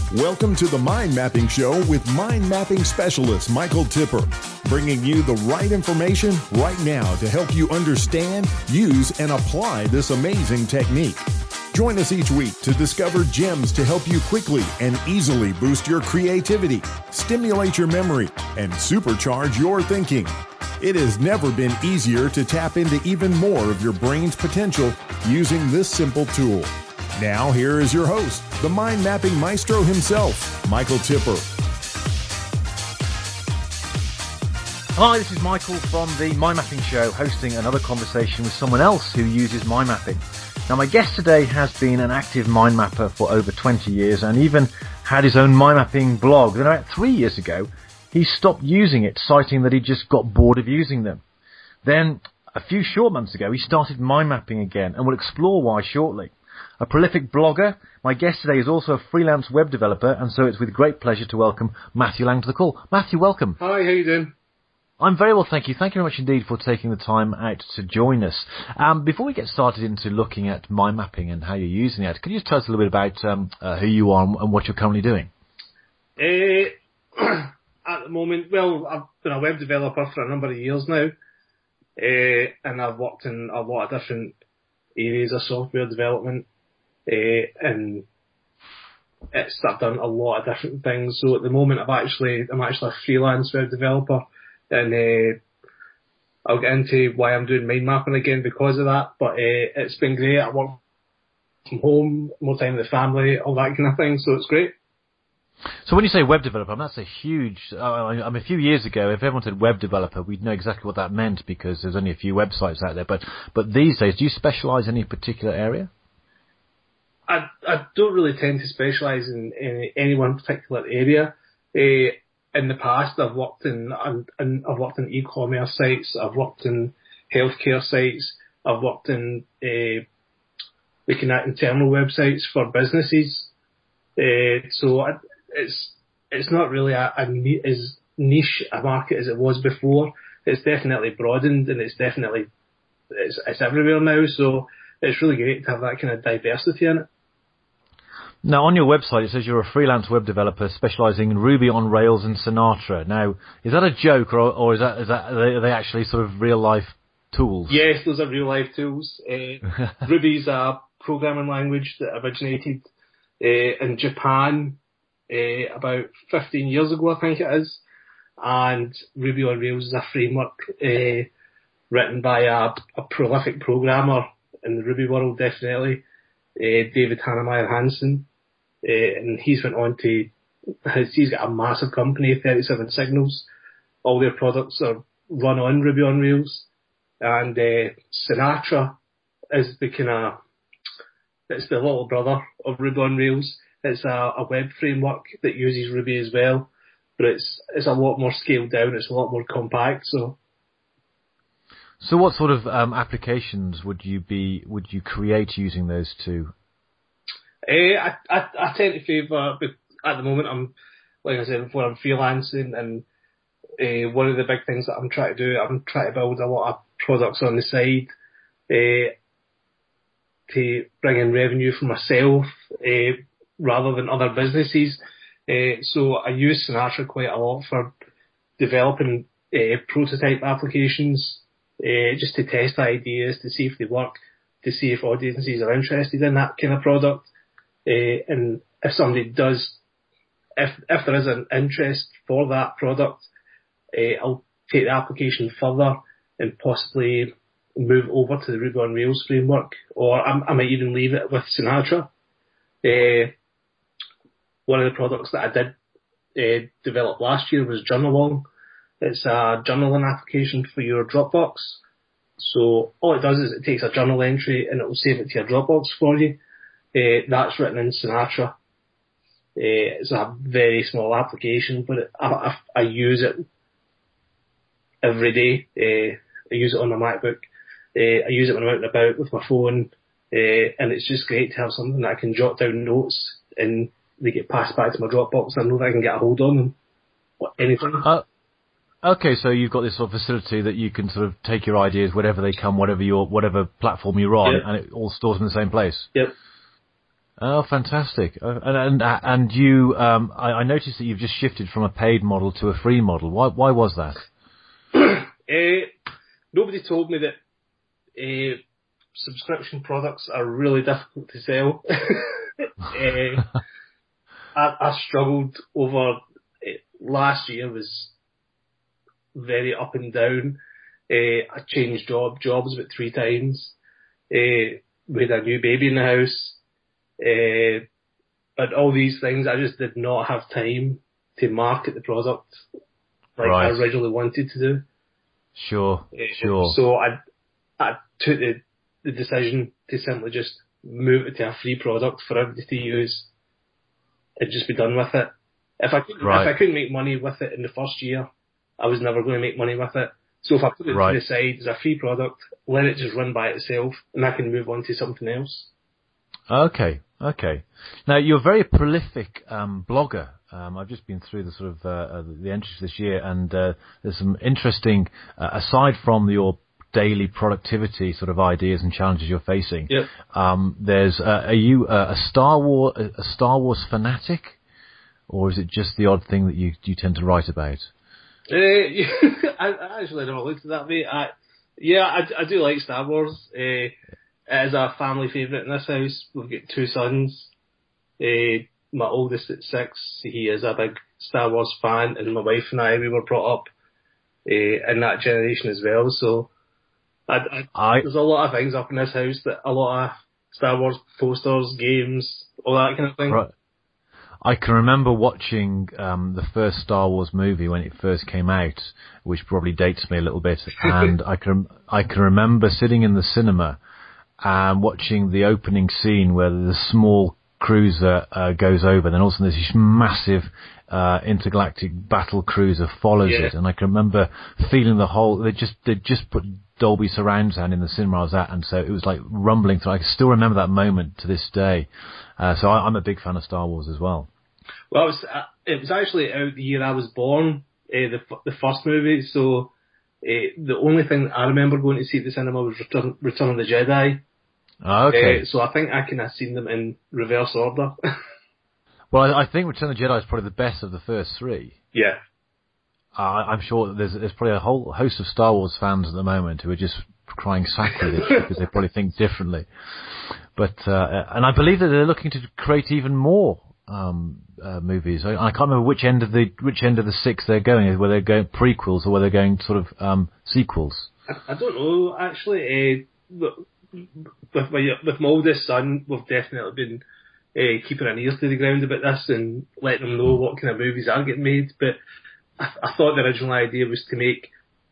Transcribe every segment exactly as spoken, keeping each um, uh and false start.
Welcome to the Mind Mapping Show with mind mapping specialist Michael Tipper, bringing you the right information right now to help you understand, use, and apply this amazing technique. Join us each week to discover gems to help you quickly and easily boost your creativity, stimulate your memory, and supercharge your thinking. It has never been easier to tap into even more of your brain's potential using this simple tool. Now, here is your host, the mind mapping maestro himself, Michael Tipper. Hi, this is Michael from the Mind Mapping Show, hosting another conversation with someone else who uses mind mapping. Now, my guest today has been an active mind mapper for over twenty years and even had his own mind mapping blog. Then about three years ago, he stopped using it, citing that he just got bored of using them. Then, a few short months ago, he started mind mapping again, and we'll explore why shortly. A prolific blogger, my guest today is also a freelance web developer, and so it's with great pleasure to welcome Matthew Lang to the call. Matthew, welcome. Hi, how you doing? I'm very well, thank you. Thank you very much indeed for taking the time out to join us. Um, before we get started into looking at mind mapping and how you're using it, could you just tell us a little bit about um, uh, who you are and what you're currently doing? Uh, at the moment, well, I've been a web developer for a number of years now, uh, and I've worked in a lot of different areas of software development. Uh, and it's, I've done a lot of different things. So at the moment, I've actually, I'm actually a freelance web developer, and uh, I'll get into why I'm doing mind mapping again because of that. But uh, it's been great. I work from home, more time with the family, all that kind of thing. So it's great. So when you say web developer, I mean, that's a huge. Uh, I mean, a few years ago, if everyone said web developer, we'd know exactly what that meant because there's only a few websites out there. But but these days, do you specialise in any particular area? I, I don't really tend to specialise in, in any one particular area. Uh, in the past, I've worked in, in I've worked in e-commerce sites, I've worked in healthcare sites, I've worked in uh, looking at internal websites for businesses. Uh, so I, it's it's not really a, a as niche a market as it was before. It's definitely broadened and it's definitely it's, it's everywhere now. So it's really great to have that kind of diversity in it. Now, on your website, it says you're a freelance web developer specialising in Ruby on Rails and Sinatra. Now, is that a joke, or, or is that, is that are they actually sort of real-life tools? Yes, those are real-life tools. Uh, Ruby's a programming language that originated uh, in Japan uh, about fifteen years ago, I think it is. And Ruby on Rails is a framework uh, written by a, a prolific programmer in the Ruby world, definitely. Uh, David Hannemeyer Hansen, uh, and he's went on to, he's got a massive company, thirty-seven Signals. All their products are run on Ruby on Rails. And uh, Sinatra is the kind of, it's the little brother of Ruby on Rails. It's a, a web framework that uses Ruby as well, but it's it's a lot more scaled down, it's a lot more compact, so... So what sort of um, applications would you be would you create using those two? Uh, I, I I tend to favour, but at the moment I'm, like I said before, I'm freelancing, and uh, one of the big things that I'm trying to do, I'm trying to build a lot of products on the side uh, to bring in revenue for myself uh, rather than other businesses. Uh, so I use Sinatra quite a lot for developing uh, prototype applications. Uh, just to test ideas, to see if they work, to see if audiences are interested in that kind of product. Uh, and if somebody does, if if there is an interest for that product, uh, I'll take the application further and possibly move over to the Ruby on Rails framework, or I, I might even leave it with Sinatra. Uh, one of the products that I did uh, develop last year was Journalong. It's a journaling application for your Dropbox. So all it does is it takes a journal entry and it will save it to your Dropbox for you. Uh, that's written in Sinatra. Uh, it's a very small application, but it, I, I, I use it every day. Uh, I use it on my MacBook. Uh, I use it when I'm out and about with my phone. Uh, and it's just great to have something that I can jot down notes and they get passed back to my Dropbox. I know that I can get a hold on them. Anything. Uh, Okay, so you've got this sort of facility that you can sort of take your ideas, wherever they come, whatever your whatever platform you're on, yep. and it all stores in the same place. Yep. Oh, fantastic! Uh, and and and you, um, I, I noticed that you've just shifted from a paid model to a free model. Why why was that? uh, nobody told me that uh, subscription products are really difficult to sell. uh, I, I struggled over uh, last year was very up and down. Uh, I changed job jobs about three times. Uh, we had a new baby in the house. Uh, and all these things, I just did not have time to market the product like right. I originally wanted to do. Sure, Uh, sure. So I I took the, the decision to simply just move it to a free product for everybody to use and just be done with it. If I couldn't, right. if I couldn't make money with it in the first year, I was never going to make money with it. So if I put it right. to the side as a free product, let it just run by itself, and I can move on to something else. Okay, okay. Now, you're a very prolific um, blogger. Um, I've just been through the sort of uh, uh, the entries this year, and uh, there's some interesting, uh, aside from your daily productivity sort of ideas and challenges you're facing. Yep. Um, there's uh, are you uh, a Star Wars a Star Wars fanatic, or is it just the odd thing that you you tend to write about? Uh, I, I actually never looked at that, mate. I, yeah, I, I do like Star Wars. Uh, It is a family favourite in this house. We've got two sons. Uh, my oldest at six, he is a big Star Wars fan, and my wife and I, we were brought up uh, in that generation as well. So I, I, I, there's a lot of things up in this house, that a lot of Star Wars posters, games, all that kind of thing. Right. I can remember watching um, the first Star Wars movie when it first came out, which probably dates me a little bit, and I can I can remember sitting in the cinema and watching the opening scene where the small cruiser uh, goes over, then all of a sudden there's this massive uh, intergalactic battle cruiser follows yeah. it, and I can remember feeling the whole. They just they just put Dolby surround sound in the cinema I was at, and so it was like rumbling through. I can still remember that moment to this day. Uh, so I, I'm a big fan of Star Wars as well. Well, it was, uh, it was actually out the year I was born, uh, the the first movie. So uh, the only thing I remember going to see at the cinema was Return, Return of the Jedi. Okay. Uh, so I think I can have seen them in reverse order. Well, I, I think Return of the Jedi is probably the best of the first three. Yeah. Uh, I'm sure that there's there's probably a whole host of Star Wars fans at the moment who are just crying sacrilege because they probably think differently. But uh, and I believe that they're looking to create even more um, uh, movies. I, I can't remember which end of the which end of the six they're going. Whether they're going prequels or whether they're going sort of um, sequels. I, I don't know actually. Uh, with my with my oldest son, we've definitely been uh, keeping an ear to the ground about this and letting them know what kind of movies are getting made. But I, I thought the original idea was to make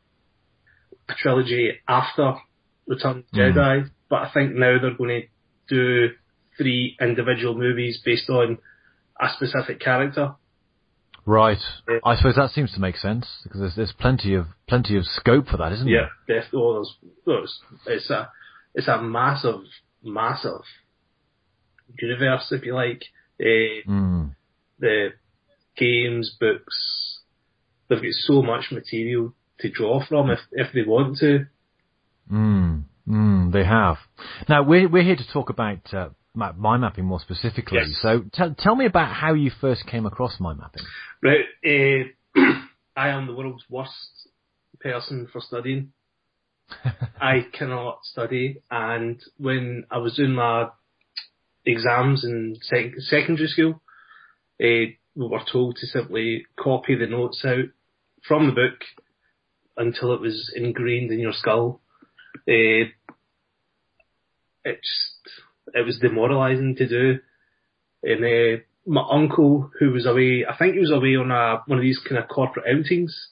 a trilogy after Return of the mm. Jedi, but I think now they're going to do three individual movies based on a specific character. Right. Uh, I suppose that seems to make sense because there's there's plenty of plenty of scope for that, isn't yeah, there? Yeah, definitely. Oh, there's, there's, it's a it's a massive, massive universe, if you like. Uh, mm. The games, books, they've got so much material to draw from if if they want to. Mm. Mm, they have. Now we're we're here to talk about uh, mind mapping more specifically. Yes. So t- tell me about how you first came across mind mapping. Right, uh, I am the world's worst person for studying. I cannot study, and when I was doing my exams in sec- secondary school, uh, we were told to simply copy the notes out from the book until it was ingrained in your skull. Uh, it just, it was demoralising to do. And uh, my uncle, who was away, I think he was away on a, one of these kind of corporate outings,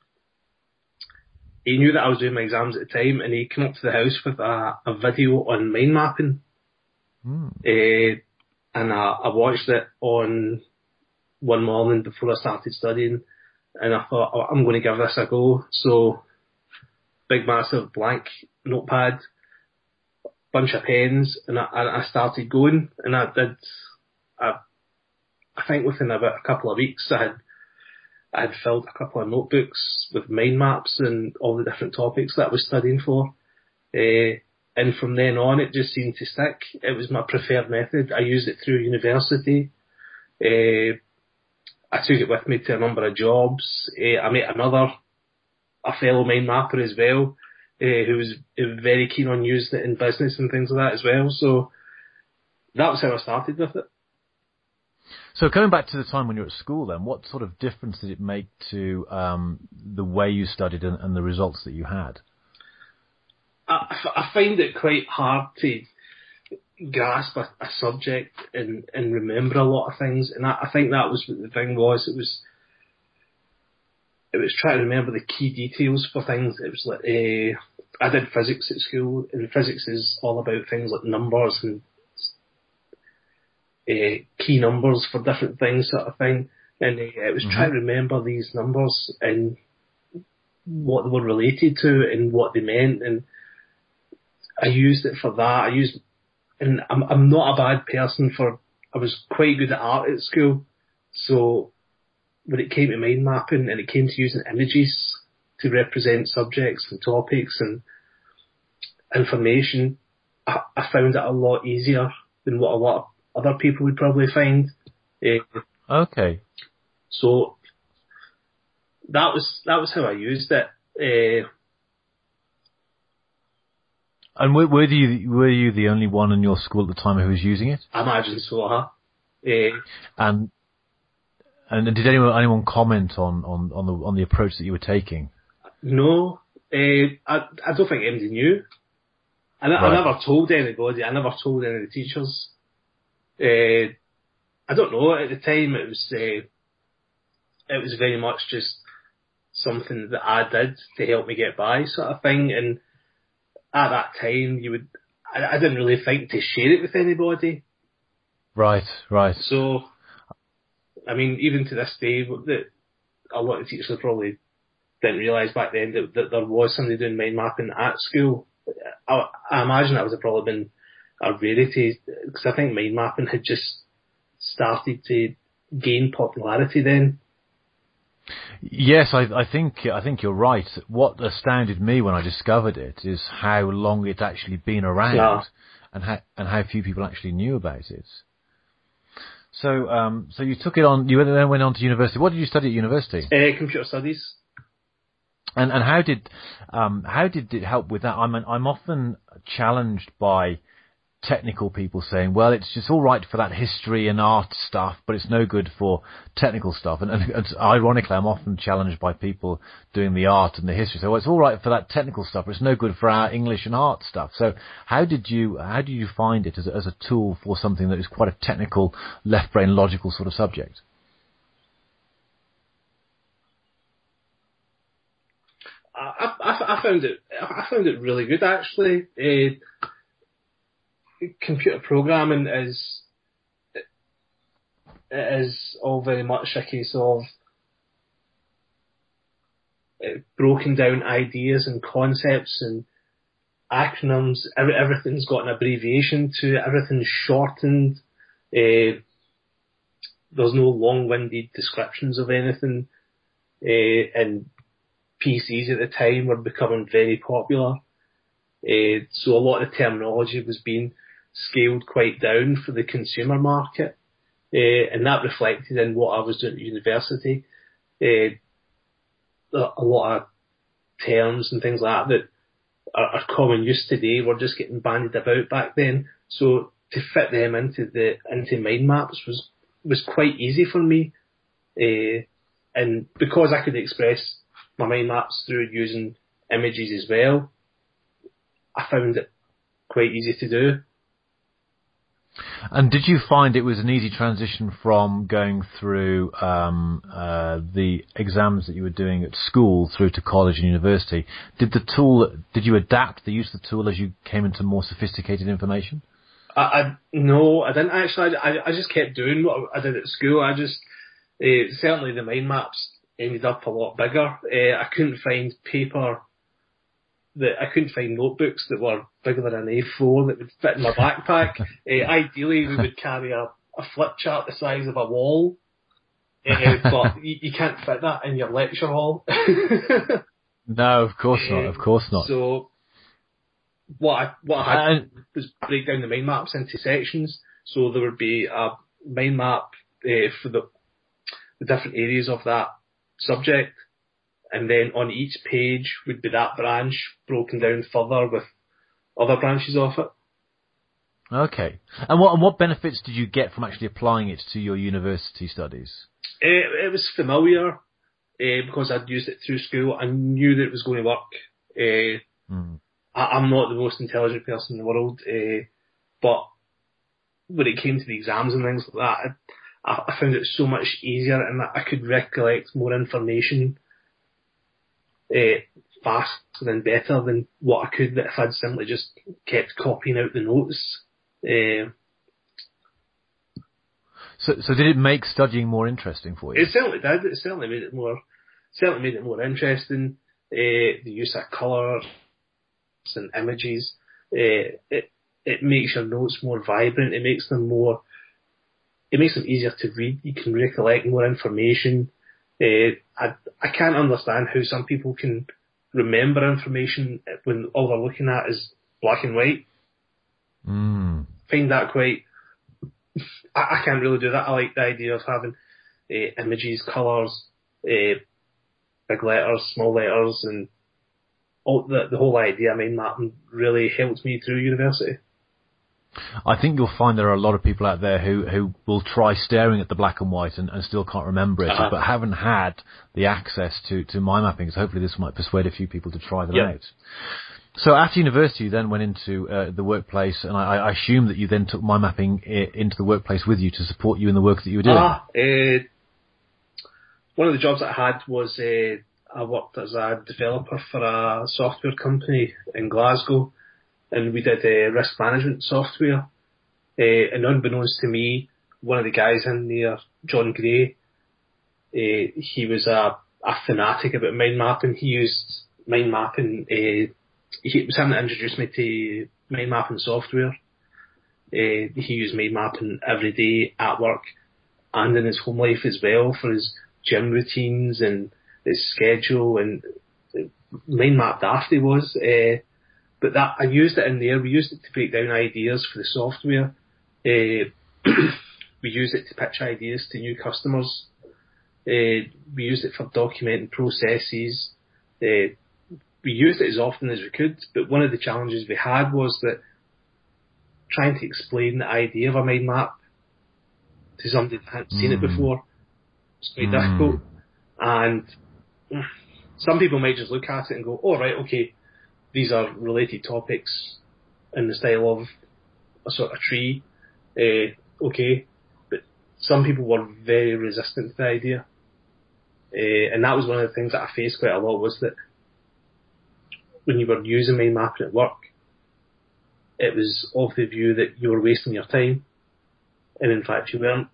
he knew that I was doing my exams at the time, and he came up to the house with a, a video on mind mapping. Mm. Uh, and I, I watched it on one morning before I started studying, and I thought, oh, I'm going to give this a go. So, big massive blank notepad, bunch of pens, and I, and I started going, and I did, I, I think within about a couple of weeks I had, I had filled a couple of notebooks with mind maps and all the different topics that I was studying for, uh, and from then on it just seemed to stick. It was my preferred method. I used it through university. Uh, I took it with me to a number of jobs. Uh, I met another, a fellow mind mapper as well, uh, who was very keen on using it in business and things like that as well. So that was how I started with it. So going back to the time when you were at school then, what sort of difference did it make to um, the way you studied and, and the results that you had? I, I find it quite hard to grasp a, a subject and, and remember a lot of things, and I, I think that was what the thing was. It was it was trying to remember the key details for things. It was like uh, I did physics at school, and physics is all about things like numbers and uh, key numbers for different things, sort of thing. And uh, it was mm-hmm. trying to remember these numbers and what they were related to and what they meant, and I used it for that. I used, and I'm I'm not a bad person for. I was quite good at art at school, so when it came to mind mapping and it came to using images to represent subjects and topics and information, I, I found it a lot easier than what a lot of other people would probably find. Uh, okay. So that was that was how I used it. Uh, And were, were you were you the only one in your school at the time who was using it? I imagine so, huh? Uh, and and did anyone anyone comment on, on, on the on the approach that you were taking? No, uh, I I don't think anybody knew. I, right. I never told anybody. I never told any of the teachers. Uh, I don't know. At the time, it was uh, it was very much just something that I did to help me get by, sort of thing, and at that time, you would, I, I didn't really think to share it with anybody. Right, right. So, I mean, even to this day, that a lot of teachers probably didn't realise back then that, that there was somebody doing mind mapping at school. I, I imagine that would have probably been a rarity, because I think mind mapping had just started to gain popularity then. Yes, I, I think I think you're right. What astounded me when I discovered it is how long it's actually been around, yeah. and how and how few people actually knew about it. So, um, so you took it on. You then went on to university. What did you study at university? Uh, computer studies. And and how did um, how did it help with that? I'm I'm often challenged by technical people saying, well, it's just all right for that history and art stuff, but it's no good for technical stuff. And, and, and ironically, I'm often challenged by people doing the art and the history. So well, it's all right for that technical stuff, but it's no good for our English and art stuff. So how did you how did you find it as a, as a tool for something that is quite a technical, left brain logical sort of subject? I, I, I found it I found it really good, actually. Uh, Computer programming is it is all very much a case of uh, broken down ideas and concepts and acronyms. Every, everything's got an abbreviation to it. Everything's shortened. Uh, there's no long-winded descriptions of anything. Uh, and P Cs at the time were becoming very popular. Uh, so a lot of the terminology was being scaled quite down for the consumer market, uh, and that reflected in what I was doing at university. Uh, a lot of terms and things like that that are, are common use today were just getting bandied about back then. So to fit them into the into mind maps was was quite easy for me, uh, and because I could express my mind maps through using images as well, I found it quite easy to do. And did you find it was an easy transition from going through um, uh, the exams that you were doing at school through to college and university? Did the tool, did you adapt the use of the tool as you came into more sophisticated information? I, I no, I didn't actually. I, I just kept doing what I did at school. I just uh, certainly the mind maps ended up a lot bigger. Uh, I couldn't find paper. That I couldn't find notebooks that were bigger than an A four that would fit in my backpack. uh, ideally, we would carry a, a flip chart the size of a wall, uh, but you, you can't fit that in your lecture hall. No, of course not. Of course not. So what I what I had Uh, was break down the mind maps into sections. So there would be a mind map uh, for the the different areas of that subject, and then on each page would be that branch broken down further with other branches of it. Okay. And what and what benefits did you get from actually applying it to your university studies? It, it was familiar uh, because I'd used it through school. I knew that it was going to work. Uh, Mm. I, I'm not the most intelligent person in the world, uh, but when it came to the exams and things like that, I, I found it so much easier, and that I could recollect more information uh, faster and better than what I could if I'd simply just kept copying out the notes. Uh, So, so did it make studying more interesting for you? It certainly did. It certainly made it more, certainly made it more interesting. Uh, the use of colours and images. Uh, it it makes your notes more vibrant. It makes them more. It makes them easier to read. You can recollect more information. Uh, I I can't understand how some people can remember information when all they're looking at is black and white. Mm. Find that quite. I, I can't really do that. I like the idea of having uh, images, colours, uh, big letters, small letters, and all the the whole idea of mind mapping really helped me through university. I think you'll find there are a lot of people out there who, who will try staring at the black and white and, and still can't remember it, uh-huh. but haven't had the access to, to mind mapping. So hopefully this might persuade a few people to try them yep. out. So after university, you then went into uh, the workplace, and I, I assume that you then took mind mapping I- into the workplace with you to support you in the work that you were doing. Ah, uh, one of the jobs that I had was uh, I worked as a developer for a software company in Glasgow, and we did uh, risk management software. Uh, and unbeknownst to me, one of the guys in there, John Gray, uh, he was a, a fanatic about mind mapping. He used mind mapping. Uh, he, it was him that introduced me to mind mapping software. Uh, he used mind mapping every day at work and in his home life as well for his gym routines and his schedule, and mind map daft he was. Uh, But that I used it in there. We used it to break down ideas for the software. Uh, we used it to pitch ideas to new customers. Uh, we used it for documenting processes. Uh, we used it as often as we could. But one of the challenges we had was that trying to explain the idea of a mind map to somebody that hadn't mm. seen it before was quite mm. difficult. And some people might just look at it and go, "Oh right, okay. These are related topics in the style of a sort of tree." Uh, okay. But some people were very resistant to the idea. Uh, and that was one of the things that I faced quite a lot, was that when you were using mind mapping at work, it was of the view that you were wasting your time. And in fact you weren't.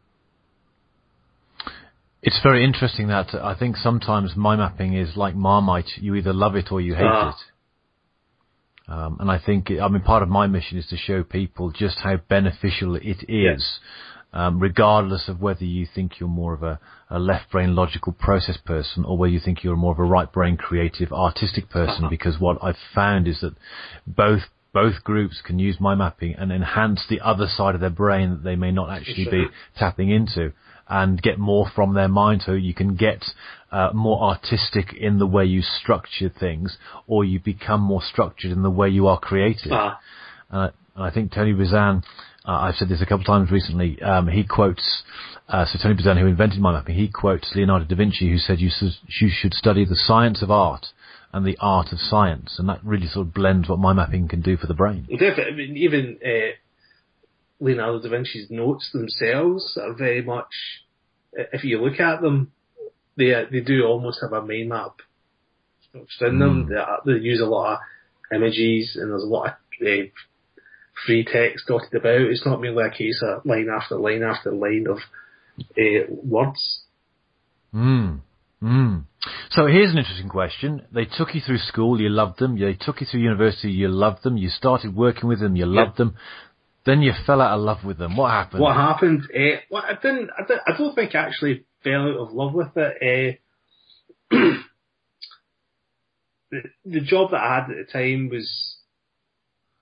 It's very interesting that uh, I think sometimes mind mapping is like Marmite. You either love it or you hate ah. it. Um, and I think, I mean, part of my mission is to show people just how beneficial it is, yes. um, regardless of whether you think you're more of a, a left brain logical process person or whether you think you're more of a right brain creative artistic person. Uh-huh. Because what I've found is that both both groups can use mind mapping and enhance the other side of their brain that they may not actually sure. be tapping into, and get more from their mind, so you can get uh, more artistic in the way you structure things, or you become more structured in the way you are creative. Ah. Uh, and I think Tony Buzan, uh, I've said this a couple of times recently, um, he quotes, uh, so Tony Buzan, who invented mind mapping, he quotes Leonardo da Vinci, who said you, su- you should study the science of art and the art of science, and that really sort of blends what mind mapping can do for the brain. Well, definitely. I mean, even uh, Leonardo da Vinci's notes themselves are very much, if you look at them, they they do almost have a mind map structure in them. Mm. They, they use a lot of images, and there's a lot of uh, free text dotted about. It's not merely a case of line after line after line of uh, words. Mm. Mm. So here's an interesting question. They took you through school, you loved them. They took you through university, you loved them. You started working with them, you loved yep. them. Then you fell out of love with them. What happened? What happened? Uh, well, I didn't. I, didn't, I don't think I actually fell out of love with it. Uh, the, the job that I had at the time was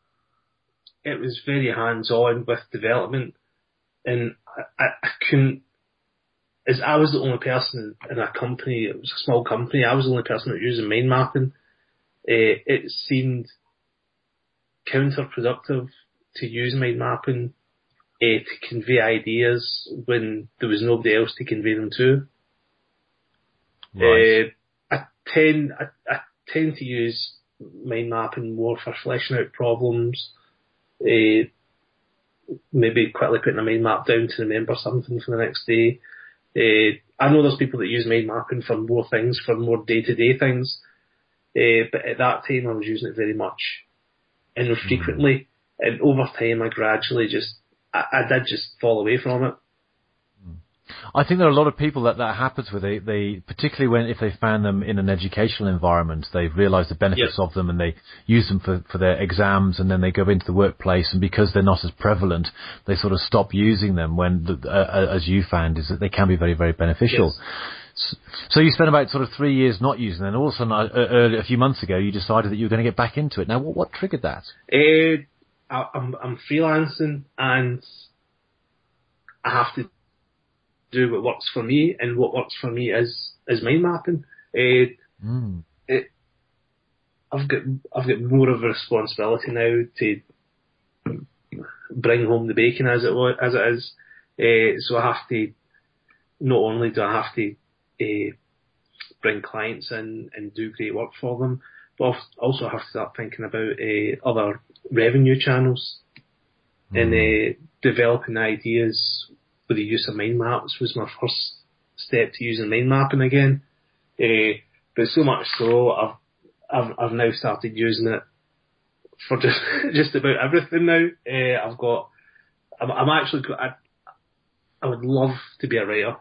it was very hands-on with development, and I, I couldn't, as I was the only person in a company, it was a small company, I was the only person that was using mind mapping. Uh, it seemed counterproductive to use mind mapping uh, to convey ideas when there was nobody else to convey them to. Right. Uh, I tend I, I tend to use mind mapping more for fleshing out problems, uh, maybe quickly putting a mind map down to remember something for the next day. Uh, I know there's people that use mind mapping for more things, for more day-to-day things, uh, but at that time I was using it very much infrequently, mm. and over time I gradually just, I, I did just fall away from it. I think there are a lot of people that that happens with. They, they particularly when if they found them in an educational environment, they've realised the benefits yep. of them and they use them for, for their exams, and then they go into the workplace, and because they're not as prevalent, they sort of stop using them. When, the, uh, as you found, is that they can be very, very beneficial. Yes. So you spent about sort of three years not using them, and all of a sudden, uh, early, a few months ago, you decided that you were going to get back into it. Now, what, what triggered that? Uh, I, I'm, I'm freelancing, and I have to do what works for me, and what works for me is is mind mapping. Uh, mm. it, I've got I've got more of a responsibility now to bring home the bacon, as it was, as it is. Uh, so I have to, not only do I have to uh, bring clients in and do great work for them, but I also have to start thinking about uh, other revenue channels, mm. and uh, developing ideas with the use of mind maps was my first step to using mind mapping again. Uh, but so much so, I've, I've I've now started using it for just just about everything now. Uh, I've got, I'm, I'm actually, I, I would love to be a writer.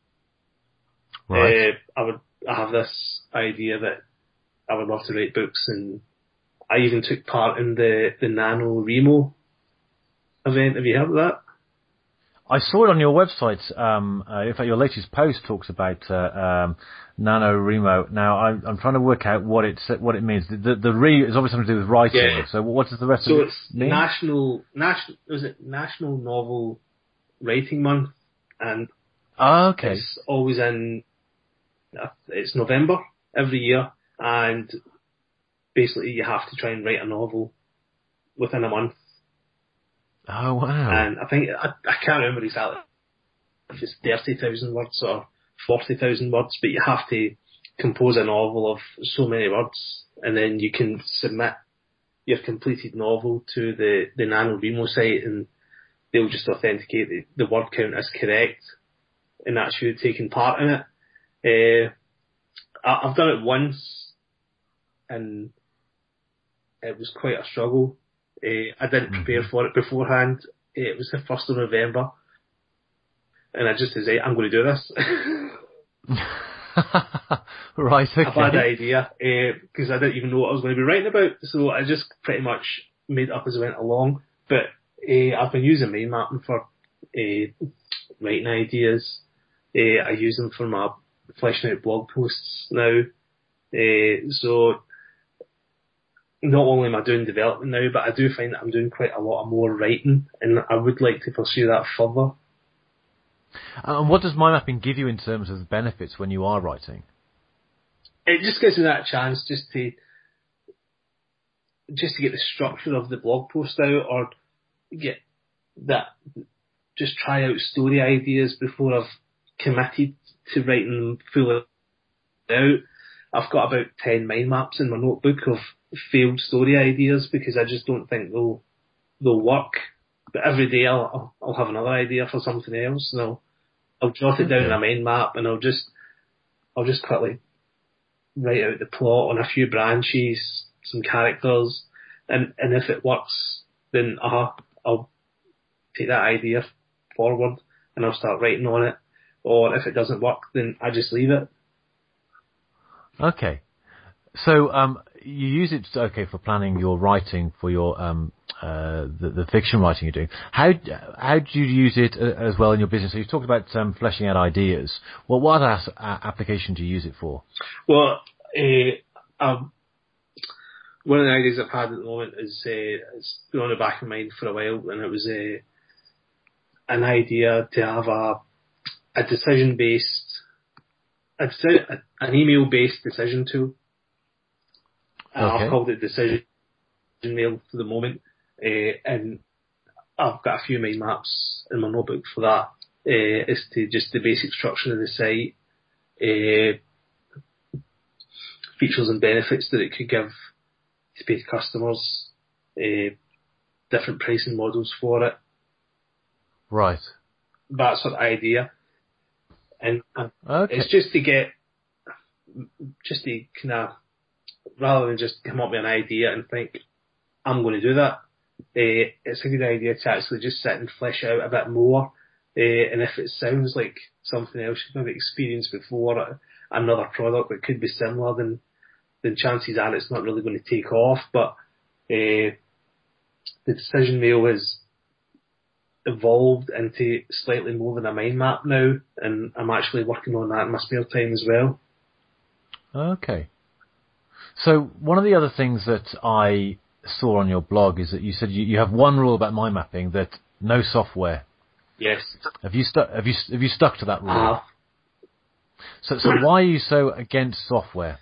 Right. Uh, I would, I have this idea that I would love to write books, and I even took part in the the NaNoWriMo event. Have you heard of that? I saw it on your website. Um, uh, in fact, your latest post talks about uh, um, NaNoWriMo. Now, I'm, I'm trying to work out what it what it means. The, the, the re is obviously something to do with writing. Yeah. So, what does the rest so of it mean? So it's national national was it National Novel Writing Month, and oh, okay. It's always in it's November every year, and basically you have to try and write a novel within a month. Oh, wow. And I think, I, I can't remember exactly if it's thirty thousand words or forty thousand words, but you have to compose a novel of so many words, and then you can submit your completed novel to the, the NaNoWriMo site, and they'll just authenticate the, the word count as correct, and that's you taking part in it. Uh, I, I've done it once, and it was quite a struggle. Uh, I didn't prepare for it beforehand. Uh, it was the first of November, and I just said, I'm going to do this. Right, okay. I had an idea, because uh, I didn't even know what I was going to be writing about, so I just pretty much made it up as I went along. But uh, I've been using mind mapping for uh, writing ideas. Uh, I use them for my fleshing out blog posts now. Uh, so not only am I doing development now, but I do find that I'm doing quite a lot of more writing, and I would like to pursue that further. And what does mind mapping give you in terms of benefits when you are writing? It just gives me that chance just to just to get the structure of the blog post out, or get that, just try out story ideas before I've committed to writing them fully out. I've got about ten mind maps in my notebook of failed story ideas because I just don't think they'll they'll work. But every day I'll I'll have another idea for something else, and I'll I'll jot it down in a mind map, and I'll just I'll just quickly write out the plot on a few branches, some characters, and and if it works, then uh I'll take that idea forward and I'll start writing on it. Or if it doesn't work, then I just leave it. Okay. So um, you use it, okay, for planning your writing for your um, uh, the, the fiction writing you're doing. How how do you use it as well in your business? So you talked about um, fleshing out ideas. Well, what other as- application do you use it for? Well, uh, um, one of the ideas I've had at the moment is uh, it's been on the back of my mind for a while, and it was uh, an idea to have a a decision based, a, deci- an email based decision tool. And Okay. I've called it Decision Mail for the moment, uh, and I've got a few mind maps in my notebook for that. Uh, as to just the basic structure of the site, uh, features and benefits that it could give to paid customers, uh, different pricing models for it, Right. that sort of idea. And, and Okay. it's just to get, just to kind of, rather than just come up with an idea and think, I'm going to do that, uh, it's a good idea to actually just sit and flesh out a bit more. Uh, and if it sounds like something else you've maybe experienced before, uh, another product that could be similar, then then chances are it's not really going to take off. But uh, the Decision Mail has evolved into slightly more than a mind map now, and I'm actually working on that in my spare time as well. Okay. So one of the other things that I saw on your blog is that you said you, you have one rule about mind mapping, that no software. Yes. Have you stuck? Have you have you stuck to that rule? I have. So so why are you so against software?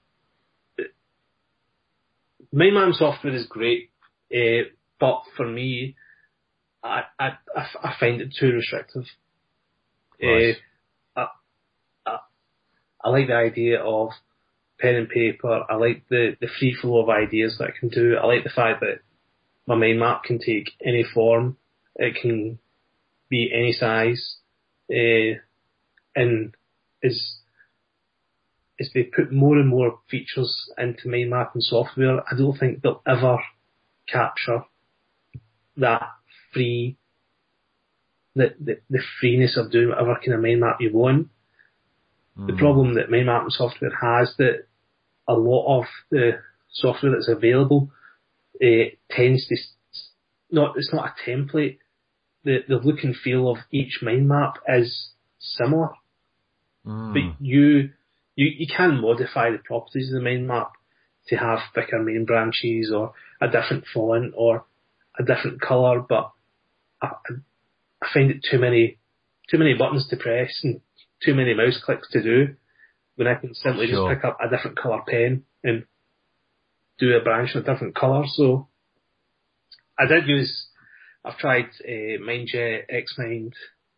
Mind mapping software is great, uh, but for me, I, I, I, I find it too restrictive. Right. Uh, I, I, I like the idea of pen and paper. I like the, the free flow of ideas that I can do. I like the fact that my mind map can take any form. It can be any size. Uh, and as, as they put more and more features into mind mapping software, I don't think they'll ever capture that free, the, the, the freeness of doing whatever kind of mind map you want. Mm. The problem that mind mapping software has, that a lot of the software that's available uh, tends to not, it's not a template. The, the look and feel of each mind map is similar. Mm. But you, you, you can modify the properties of the mind map to have thicker main branches or a different font or a different colour, but I, I find it too many, too many buttons to press and too many mouse clicks to do, when I can simply Sure. just pick up a different colour pen and do a branch in a different colour. So I did use, I've tried uh, MindJet, Xmind.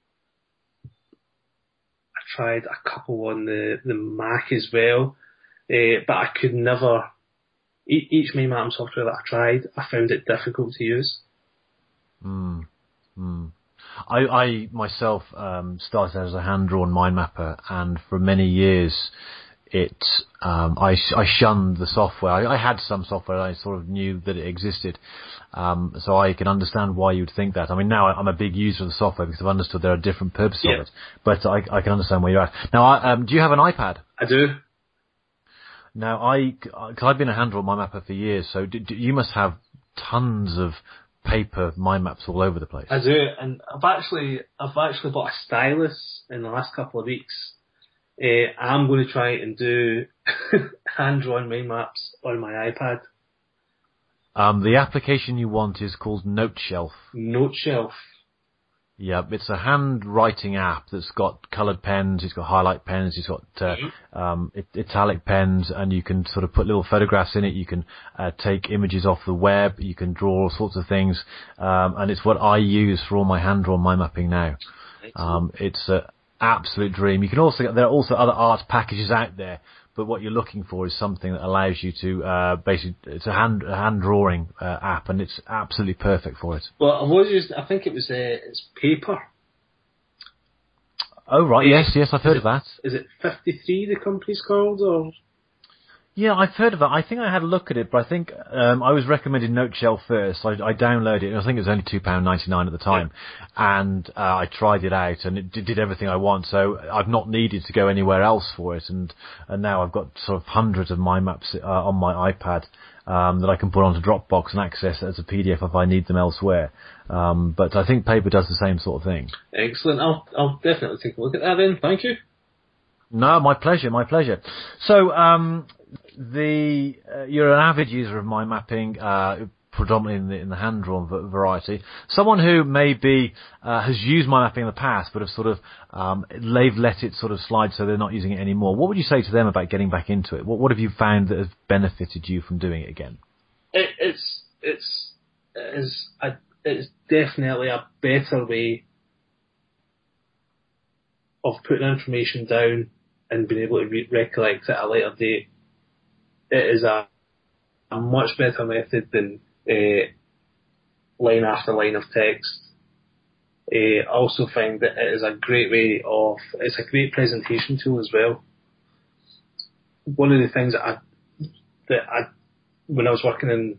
I tried a couple on the, the Mac as well, uh, but I could never, e- each mind mapping software that I tried, I found it difficult to use. Mm. Mm. I, I myself um, started as a hand-drawn mind mapper, and for many years, it um, I, I shunned the software. I, I had some software, I sort of knew that it existed, um, so I can understand why you'd think that. I mean, now I'm a big user of the software because I've understood there are different purposes Yeah. of it, but I, I can understand where you're at. Now, I, um, do you have an iPad? I do. Now, I, because I've been a hand-drawn mind mapper for years, so do, do, you must have tons of paper mind maps all over the place. I do, and I've actually I've actually bought a stylus in the last couple of weeks. Uh, I'm going to try and do hand-drawn mind maps on my iPad. Um, the application you want is called NoteShelf. NoteShelf. Yeah, it's a handwriting app that's got coloured pens, it's got highlight pens, it's got uh, Mm-hmm. um, it, italic pens, and you can sort of put little photographs in it. You can uh, take images off the web. You can draw all sorts of things, um, and it's what I use for all my hand-drawn mind mapping now. Um, it's an absolute dream. You can also there are also other art packages out there, but what you're looking for is something that allows you to uh, basically it's a hand a hand drawing uh, app, and it's absolutely perfect for it. Well, I've always used, I think it was uh, it's paper. Oh right, yes, yes, I've heard of that. Is it fifty-three the company's called, or? Yeah, I've heard of that. I think I had a look at it, but I think um, I was recommended NoteShelf first. I, I downloaded it, and I think it was only two pounds ninety-nine at the time. Yeah. And uh, I tried it out, and it did, did everything I want. So I've not needed to go anywhere else for it. And, and now I've got sort of hundreds of mind maps uh, on my iPad um, that I can put onto Dropbox and access as a P D F if I need them elsewhere. Um, but I think paper does the same sort of thing. Excellent. I'll, I'll definitely take a look at that then. Thank you. No, my pleasure, my pleasure. So, um, the uh, you're an avid user of mind mapping, uh, predominantly in the, in the hand-drawn variety. Someone who maybe uh, has used mind mapping in the past, but have sort of um, they've let it sort of slide, so they're not using it anymore. What would you say to them about getting back into it? What, what have you found that has benefited you from doing it again? It, it's it's it's a, it's definitely a better way of putting information down and being able to re- recollect it at a later date. It is a, a much better method than uh, line after line of text. Uh, I also find that it is a great way of, it's a great presentation tool as well. One of the things that I, that I when I was working in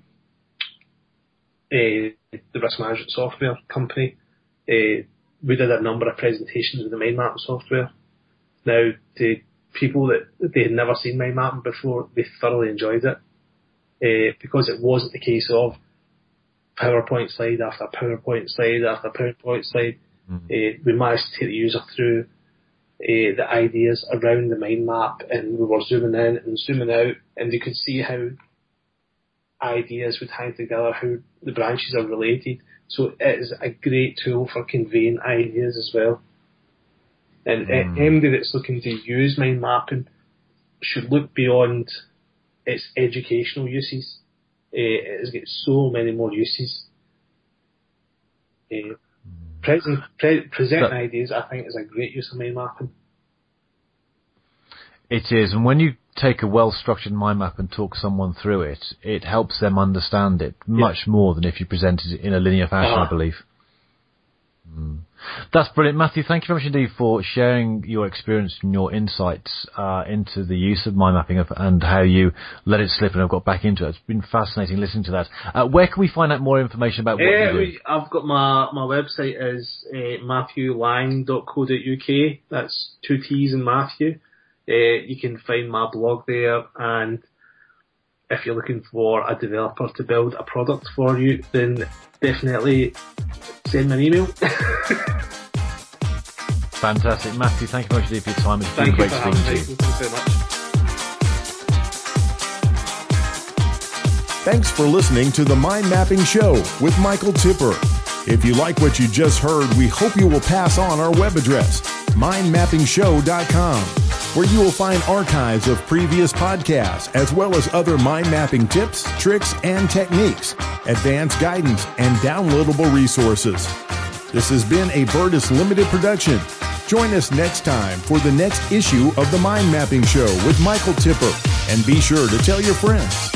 uh, the risk management software company, uh, we did a number of presentations with the mind mapping software. Now, to people that they had never seen mind mapping before, they thoroughly enjoyed it. Uh, because it wasn't the case of PowerPoint slide after PowerPoint slide after PowerPoint slide. Mm-hmm. Uh, we managed to take the user through uh, the ideas around the mind map, and we were zooming in and zooming out, and they could see how ideas would hang together, how the branches are related. So it is a great tool for conveying ideas as well. And mm. anybody that's looking to use mind mapping should look beyond its educational uses. Uh, it has got so many more uses. Uh, present, pre- presenting but, ideas, I think, is a great use of mind mapping. It is, and when you take a well-structured mind map and talk someone through it, it helps them understand it much yeah. more than if you presented it in a linear fashion, uh-huh. I believe. Mm. That's brilliant, Matthew. Thank you very much indeed for sharing your experience and your insights uh, into the use of mind mapping and how you let it slip and have got back into it. It's been fascinating listening to that. Uh, where can we find out more information about what uh, you do? I've got my my website is uh, matthew lang dot co dot uk. That's two T's in Matthew. Uh, you can find my blog there, and if you're looking for a developer to build a product for you, then definitely send me an email. Fantastic. Matthew, thank you very much for your time. It's thank been you great for speaking to you. Thank you very much. Thanks for listening to the Mind Mapping Show with Michael Tipper. If you like what you just heard, we hope you will pass on our web address, mind mapping show dot com, where you will find archives of previous podcasts, as well as other mind mapping tips, tricks, and techniques, advanced guidance, and downloadable resources. This has been a Vertus Limited production. Join us next time for the next issue of the Mind Mapping Show with Michael Tipper, and be sure to tell your friends.